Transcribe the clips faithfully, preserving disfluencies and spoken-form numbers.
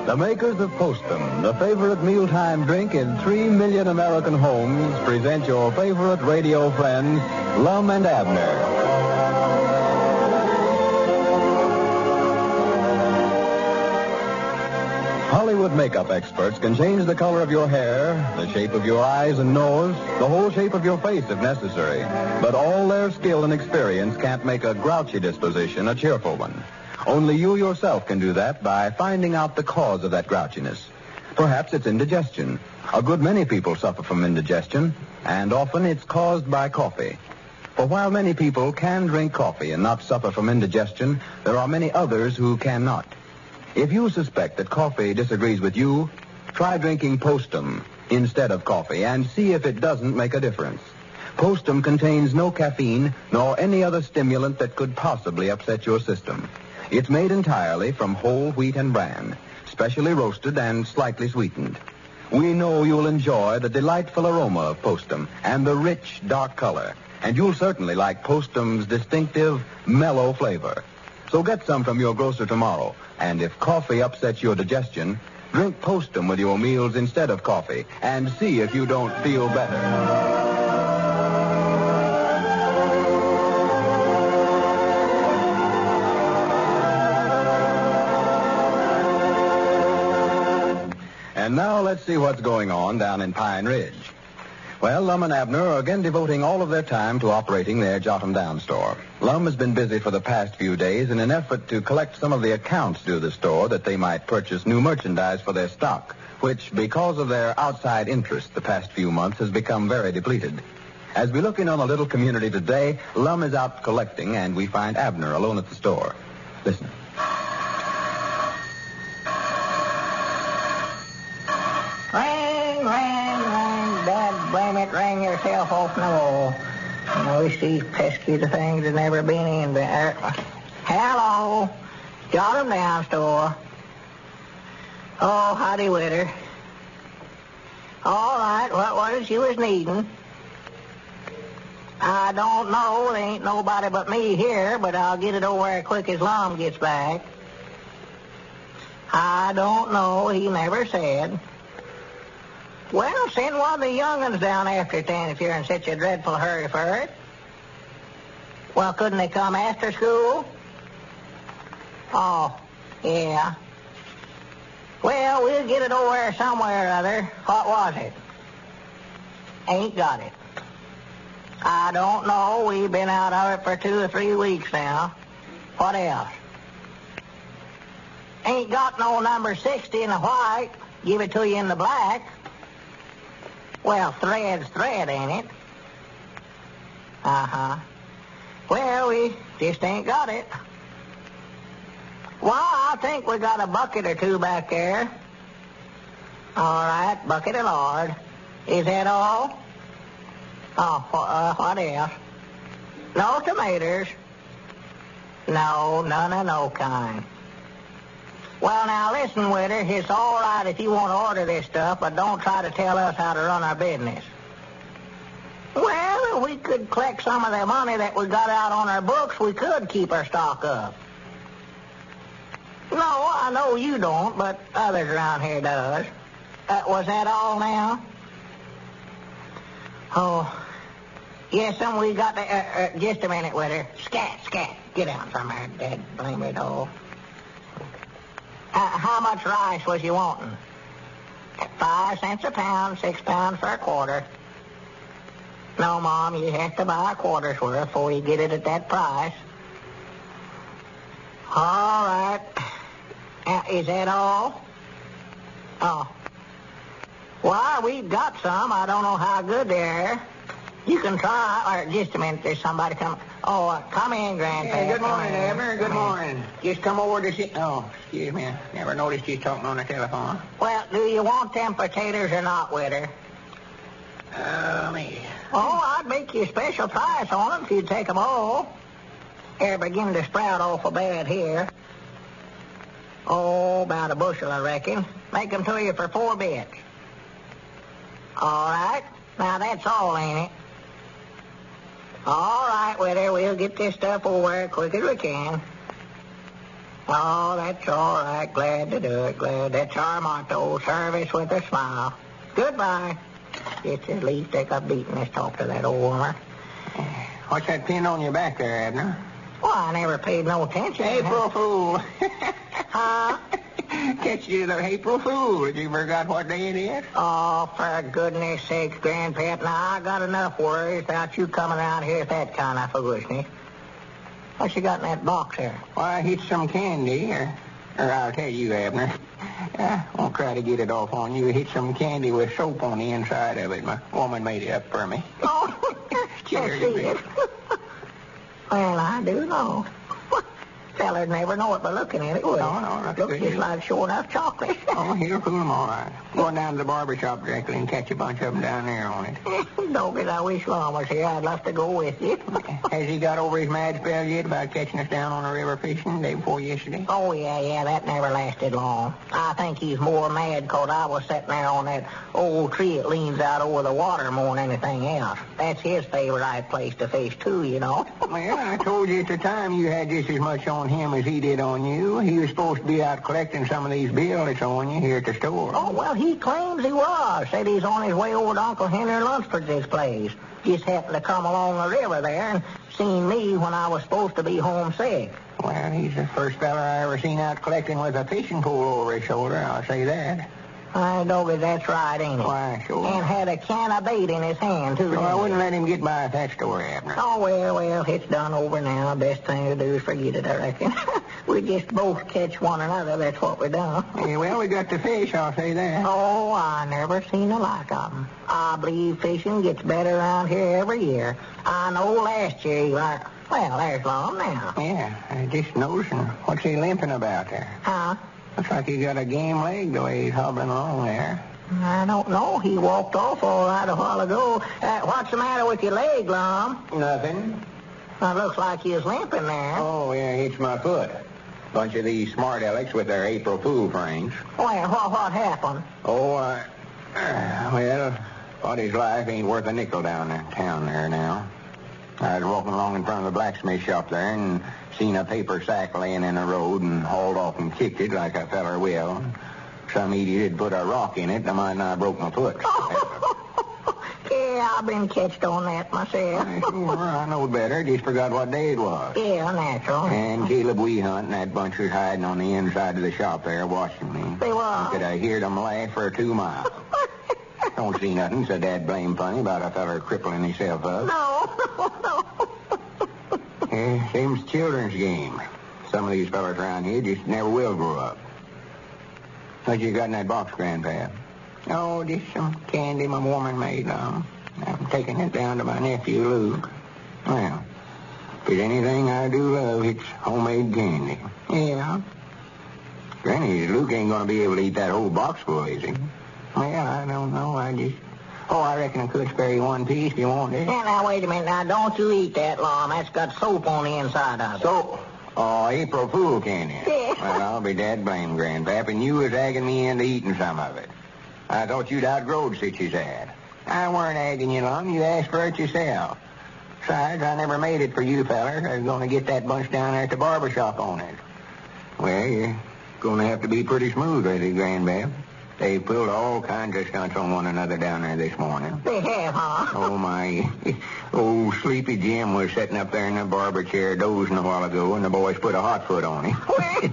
The makers of Postum, the favorite mealtime drink in three million American homes, present your favorite radio friends, Lum and Abner. Hollywood makeup experts can change the color of your hair, the shape of your eyes and nose, the whole shape of your face if necessary. But all their skill and experience can't make a grouchy disposition a cheerful one. Only you yourself can do that by finding out the cause of that grouchiness. Perhaps it's indigestion. A good many people suffer from indigestion, and often it's caused by coffee. For while many people can drink coffee and not suffer from indigestion, there are many others who cannot. If you suspect that coffee disagrees with you, try drinking Postum instead of coffee and see if it doesn't make a difference. Postum contains no caffeine nor any other stimulant that could possibly upset your system. It's made entirely from whole wheat and bran, specially roasted and slightly sweetened. We know you'll enjoy the delightful aroma of Postum and the rich, dark color. And you'll certainly like Postum's distinctive, mellow flavor. So get some from your grocer tomorrow. And if coffee upsets your digestion, drink Postum with your meals instead of coffee and see if you don't feel better. And now let's see what's going on down in Pine Ridge. Well, Lum and Abner are again devoting all of their time to operating their Jotham Down store. Lum has been busy for the past few days in an effort to collect some of the accounts due the store that they might purchase new merchandise for their stock, which, because of their outside interest the past few months, has become very depleted. As we look in on a little community today, Lum is out collecting, and we find Abner alone at the store. Listen. Ring, ring, ring, Dad, blame it, ring yourself off the wall. I wish these pesky things had never been in there. Hello, Jotham Down store. Oh, howdy, Witter. All right, what was it you was needing? I don't know, there ain't nobody but me here, but I'll get it over as quick as Lum gets back. I don't know, he never said. Well, send one of the young'uns down after it then if you're in such a dreadful hurry for it. Well, couldn't they come after school? Oh, yeah. Well, we'll get it over there somewhere or other. What was it? Ain't got it. I don't know. We've been out of it for two or three weeks now. What else? Ain't got no number sixty in the white. Give it to you in the black. Well, thread's thread, ain't it? Uh-huh. Well, we just ain't got it. Well, I think we got a bucket or two back there. All right, bucket of lard. Is that all? Oh, uh, what else? No tomatoes. No, none of no kind. Well, now, listen, Witter, it's all right if you want to order this stuff, but don't try to tell us how to run our business. Well, if we could collect some of the money that we got out on our books, we could keep our stock up. No, I know you don't, but others around here does. Uh, was that all now? Oh, yes, some we got to... Uh, uh, just a minute, Witter. Scat, scat. Get out from there, Dad. Blame it all. Uh, how much rice was you wanting? Five cents a pound, six pounds for a quarter. No, Mom, you have to buy a quarter's worth before you get it at that price. All right. Uh, is that all? Oh. Well, we've got some. I don't know how good they are. You can try. Or just a minute, there's somebody coming. Oh, uh, come in, Grandpa. Hey, good morning, Abner. Good Come morning. Just come over to see... Oh, excuse me. I never noticed you talking on the telephone. Well, do you want them potatoes or not, Witter? Oh, me. Oh, I'd make you a special price on them if you'd take them all. They're beginning to sprout awful bad here. Oh, about a bushel, I reckon. Make them to you for four bits. All right. Now, that's all, ain't it? All right, Witter, we'll get this stuff over as quick as we can. Oh, that's all right. Glad to do it. Glad. That's our motto. Service with a smile. Goodbye. It's at least take a beating. Let's talk to that old woman. What's that pin on your back there, Abner? Well, I never paid no attention. April Fool. Huh? Catch you the April Fool. Have you forgot what day it is? Oh, for goodness sakes, Grandpap. Now, I got enough worries about you coming out here with that kind of foolishness. What you got in that box there? Why, it's some candy, or, or I'll tell you, Abner. I won't try to get it off on you. It's some candy with soap on the inside of it. My woman made it up for me. Oh, I see it. Well, I do know. Feller'd never know it by looking at it, would he? No, no, that's Looks good. just like sure enough chocolate. Oh, he'll fool them all right. Going down to the barber shop directly and catch a bunch of them down there on it. Doggies, I wish Lon was here. I'd love to go with you. Has he got over his mad spell yet about catching us down on the river fishing the day before yesterday? Oh, yeah, yeah, that never lasted long. I think he's more mad 'cause I was sitting there on that old tree that leans out over the water more than anything else. That's his favorite place to fish, too, you know. Well, I told you at the time you had just as much on him as he did on you. He was supposed to be out collecting some of these bills that's on you here at the store. Oh, well, he claims he was. Said he's on his way over to Uncle Henry Lunsford's place. Just happened to come along the river there and seen me when I was supposed to be homesick. Well, he's the first fella I ever seen out collecting with a fishing pole over his shoulder, I'll say that. I Doggy, that's right, ain't it? Why, sure. And had a can of bait in his hand, too. So didn't I he? wouldn't let him get by with that story, Abner. Oh, well, well, it's done over now. Best thing to do is forget it, I reckon. We just both catch one another. That's what we done. Yeah, well, we got the fish, I'll say that. Oh, I never seen the like of 'em. I believe fishing gets better around here every year. I know last year you learned... Well, there's Lon now. Yeah, I just noticing. What's he limping about there? Huh? Looks like he's got a game leg the way he's hobbling along there. I don't know. He walked off all right a while ago. Uh, what's the matter with your leg, Lon? Nothing. It looks like he was limping there. Oh, yeah, it's my foot. Bunch of these smart alecks with their April Fool pranks. Well, what, what happened? Oh, I... Uh, well, thought his life ain't worth a nickel down in town there now. I was walking along in front of the blacksmith shop there and seen a paper sack laying in the road and hauled off and kicked it like a feller will. Some idiot had put a rock in it, and I might not have broke my foot. Yeah, I've been catched on that myself. Yeah, sure, I know better. Just forgot what day it was. Yeah, natural. And Caleb Weehunt and that bunch was hiding on the inside of the shop there watching me. They were. Could I hear them laugh for two miles? Don't see nothing so dad blame funny about a feller crippling himself up. No, no, no. Yeah, same's children's game. Some of these fellas around here just never will grow up. What you got in that box, Grandpa? Oh, just some candy my woman made. Um, I'm taking it down to my nephew, Luke. Well, if there's anything I do love, it's homemade candy. Yeah. Granny, Luke ain't going to be able to eat that whole box full, is he? Well, I don't know. I just... Oh, I reckon I could spare you one piece if you wanted. Yeah, now, wait a minute. Now, don't you eat that, Lon. That's got soap on the inside of it. Soap? Oh, April Fool candy. Yeah. Well, I'll be dad blamed, Grandpap, and you was egging me into eating some of it. I thought you'd outgrowed such as that. I weren't egging you along. You asked for it yourself. Besides, I never made it for you, feller. I was going to get that bunch down there at the barber shop on it. Well, you're going to have to be pretty smooth with it, Grandpap. They pulled all kinds of stunts on one another down there this morning. They have, huh? Oh, my. Old Sleepy Jim was sitting up there in the barber chair dozing a while ago, and the boys put a hot foot on him.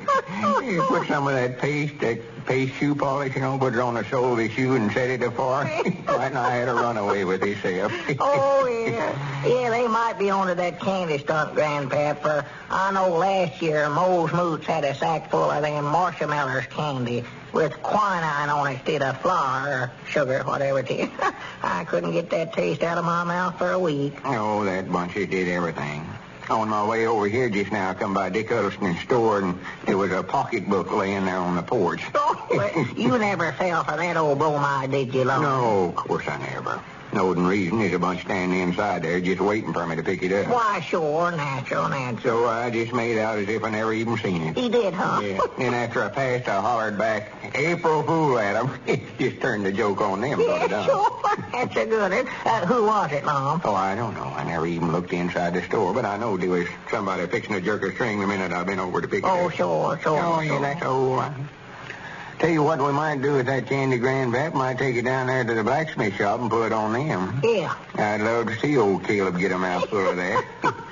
He put some of that paste, that paste shoe polish, you know, put it on the sole of his shoe and set it afar. Right now I had a runaway with himself. Oh, yeah. Yeah, they might be onto that candy stunt, Grandpap, for I know last year Moe's Moots had a sack full of them marshmallows candy with quinine on it instead of flour or sugar, whatever it is. I couldn't get that taste out of my mouth for a week. Oh, that bunch of did everything. On my way over here just now, I come by Dick Huddleston's store, and there was a pocketbook laying there on the porch. Oh, well, you never fell for that old bromide, did you, Lon? No, of course I never. No reason. There's a bunch standing inside there just waiting for me to pick it up. Why, sure, natural, natural. So I just made out as if I never even seen it. He did, huh? Yeah. Then after I passed, I hollered back, April Fool at him. Just turned the joke on them. Yeah, done. sure. That's a good one. Uh, who was it, Mom? Oh, I don't know. I never even looked inside the store, but I know there was somebody fixing to jerk a string the minute I've been over to pick it Oh, up. sure, sure. Oh, yeah, sure. that's old. Uh, Tell you what we might do with that candy grandpap. Might take it down there to the blacksmith shop and put it on them. Yeah. I'd love to see old Caleb get a mouthful of that.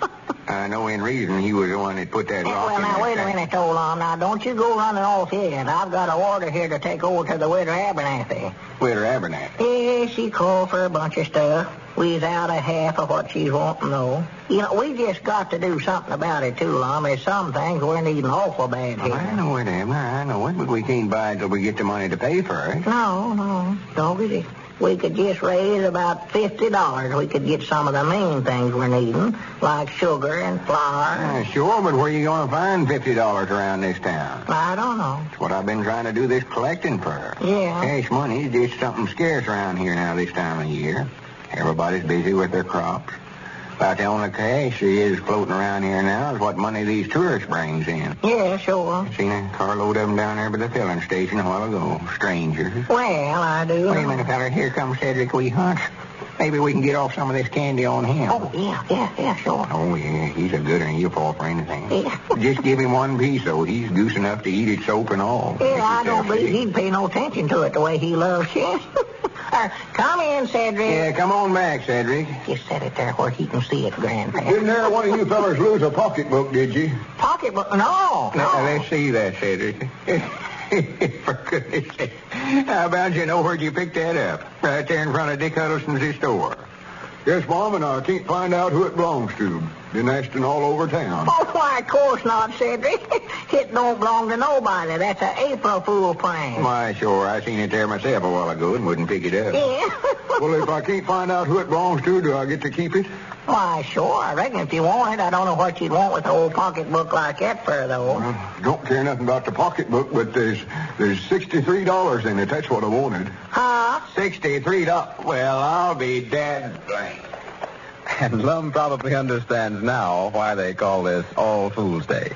I know in reason he was the one that put that Yeah, rock well, in now, that wait a thing. minute, old Lom. Now, don't you go running off yet. I've got an order here to take over to the widow Abernathy. Widow Abernathy. Yeah, she called for a bunch of stuff. We's out of half of what she's wanting to know. You know, we just got to do something about it, too, Lom. There's some things we're needing awful bad Well, here. I know it, Abner. I know it, but we can't buy it till we get the money to pay for it. No, no, don't get it. We could just raise about fifty dollars. We could get some of the main things we're needing, like sugar and flour. Uh, sure, but where are you going to find fifty dollars around this town? I don't know. That's what I've been trying to do this collecting for. Yeah. Cash money is just something scarce around here now this time of year. Everybody's busy with their crops. About the only cash there is floating around here now is what money these tourists brings in. Yeah, sure. Seen a carload of them down there by the filling station a while ago. Strangers. Well, I do. Wait a minute, fella. Here comes Cedric Wee Hunt. Maybe we can get off some of this candy on him. Oh, yeah, yeah, yeah, sure. Oh, yeah. He's a good one. He'll fall for anything. Yeah. Just give him one piece, though. He's goose enough to eat it soap and all. Yeah, I don't Make believe yourself he'd pay no attention to it the way he loves you. uh, come in, Cedric. Yeah, come on back, Cedric. Just set it there where he can see it, Grandpa. Didn't there one of you fellers lose a pocketbook, did you? Pocketbook? No, Now, no. let's see that, Cedric. For goodness sake. How about you know where'd you pick that up? Right there in front of Dick Huddleston's store. Yes, Mom, and I can't find out who it belongs to. Been asking all over town. Oh, why, of course not, Cedric. It don't belong to nobody. That's an April Fool prank. Why, sure. I seen it there myself a while ago and wouldn't pick it up. Yeah. Well, if I can't find out who it belongs to, do I get to keep it? Why, sure. I reckon if you want it, I don't know what you'd want with an old pocketbook like that for, though. Well, don't care nothing about the pocketbook, but there's there's sixty-three dollars in it. That's what I wanted. Huh? Sixty-three dollars. Well, I'll be dead blank. And Lum probably understands now why they call this All Fool's Day.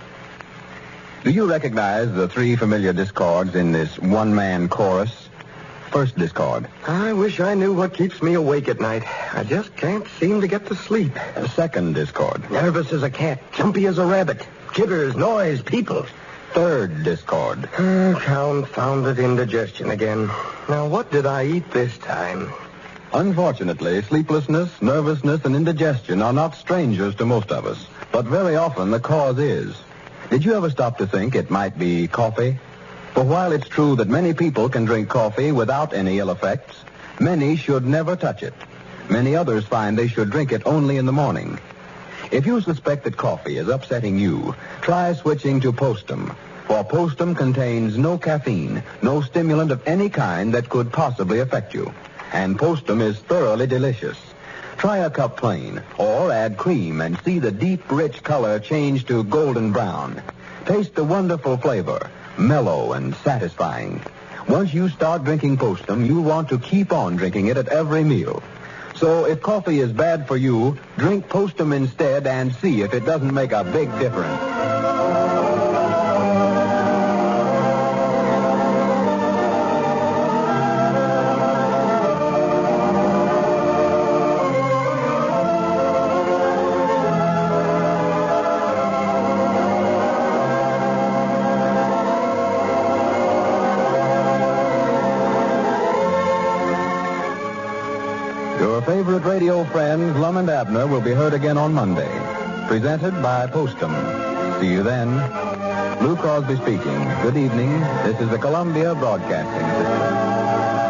Do you recognize the three familiar discords in this one-man chorus? First discord. I wish I knew what keeps me awake at night. I just can't seem to get to sleep. Second discord. Nervous as a cat, jumpy as a rabbit. Jitters, noise, people. Third discord. Oh, confounded indigestion again. Now, what did I eat this time? Unfortunately, sleeplessness, nervousness, and indigestion are not strangers to most of us, but very often the cause is. Did you ever stop to think it might be coffee? For while it's true that many people can drink coffee without any ill effects, many should never touch it. Many others find they should drink it only in the morning. If you suspect that coffee is upsetting you, try switching to Postum. For Postum contains no caffeine, no stimulant of any kind that could possibly affect you. And Postum is thoroughly delicious. Try a cup plain, or add cream and see the deep, rich color change to golden brown. Taste the wonderful flavor, mellow and satisfying. Once you start drinking Postum, you'll want to keep on drinking it at every meal. So if coffee is bad for you, drink Postum instead and see if it doesn't make a big difference. Your favorite radio friends, Lum and Abner, will be heard again on Monday. Presented by Postum. See you then. Lou Crosby speaking. Good evening. This is the Columbia Broadcasting System.